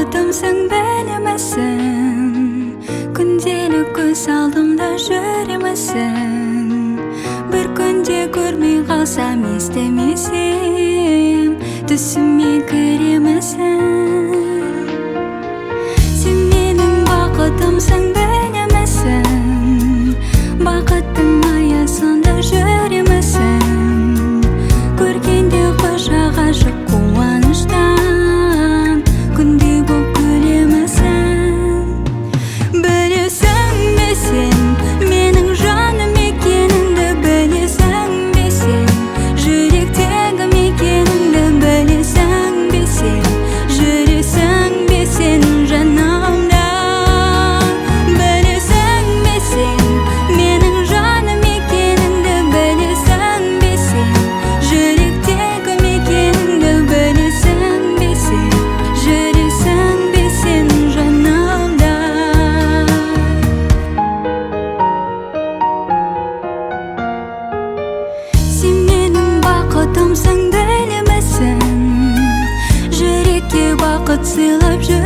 бақытымсың білемісің, күнделік көз алдымда жүремісің. Бір күнде көрмей қалсам, естімесем, түсіме кіремісің. Сен менің бақытымсың білемісің, бақыттың аясында жүремісің. Көргенде құшақ ашып қуаныштан, күндей боп күлемісің. Білесің бе сен менің жаным екеніңді, білесің бе сен жүректегі мекеніңді, білесің бе сен жүресің бе сен жанымда. Білесің бе сен менің жаным екеніңді, білесің бе сен жүректегі мекеніңді, білесің бе сен жүресің бе сен жанымда. Сен менің бақытымсың білемісің, жүрекке бақыт сыйлап